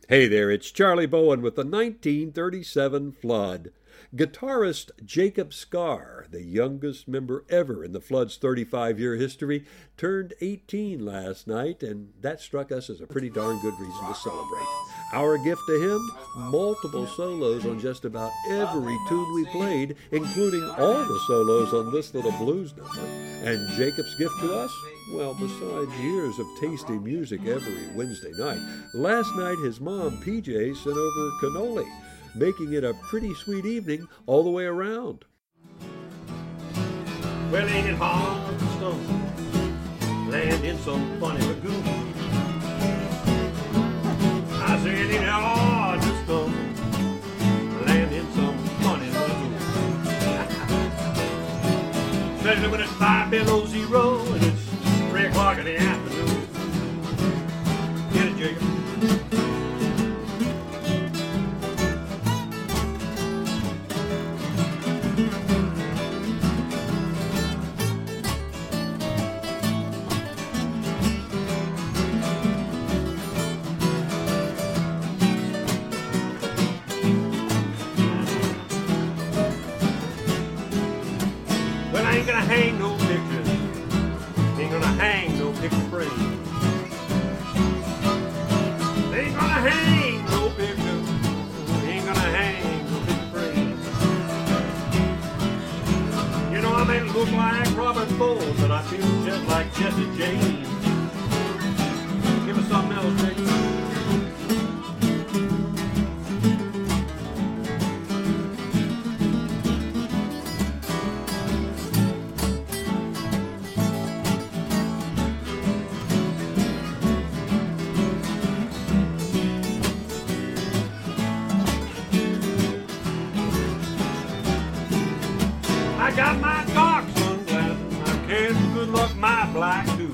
Hey there, it's Charlie Bowen with the 1937 Flood. Guitarist Jacob Scar, the youngest member ever in the Flood's 35-year history, turned 18 last night, and that struck us as a pretty darn good reason to celebrate. Our gift to him, multiple solos on just about every tune we played, including all the solos on this little blues number. And Jacob's gift to us? Well, besides years of tasty music every Wednesday night, last night his mom, PJ, sent over cannoli, making it a pretty sweet evening all the way around. Well, ain't it hard to stumble, land in some funny lagoon? I said, ain't it hard to stumble, land in some funny lagoon? Especially when it's 5 below zero and it's 3 o'clock in the afternoon. Get it, Jacob? Well, I ain't gonna hang no pictures. Ain't gonna hang no picture frame. Ain't gonna hang no picture. Ain't gonna hang no picture frame. You know, I may look like Robert Ford, but I feel just like Jesse James. Give us something else, Jake. I got my dark sunglasses, I carry for good luck my black too.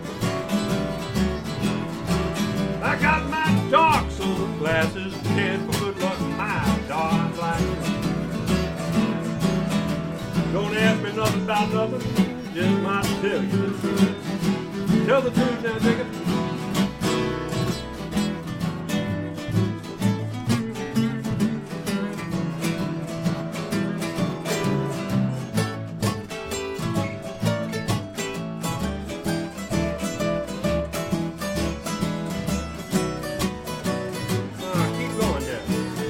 I got my dark sunglasses, carry for good luck my dark black too. Don't ask me nothing about nothing, just might tell you the truth. Tell the truth now, Jacob. Keep going there.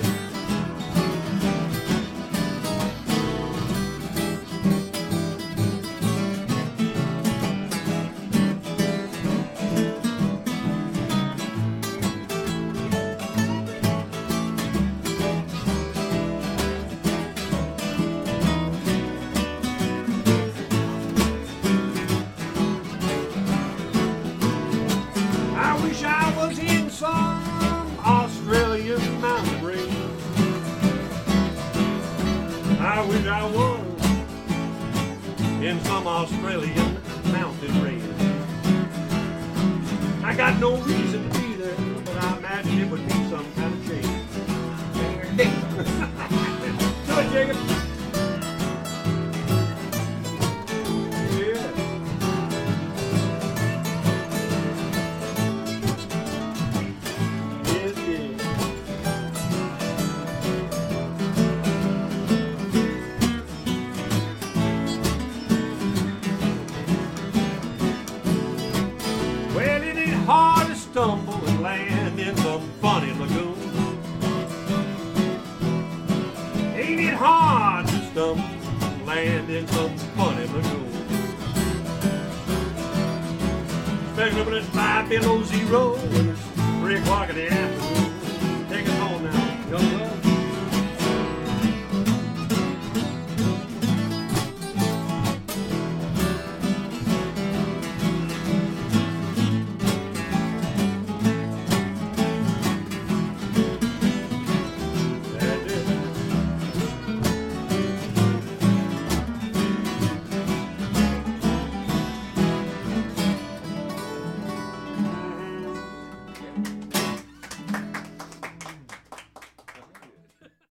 I wish I was in some Australian mountain range. I wish I was in some Australian mountain range. I got no reason to be there, but I imagine it would be some kind of change. Do it, Jacob. Yeah. Yes, yes. Well, it ain't hard to stumble and land in some funny lagoon. Ain't it hard to stumble and land in some funny lagoon? Especially when it's 5 below zero and it's 3 o'clock in the afternoon. Take us home now, young love.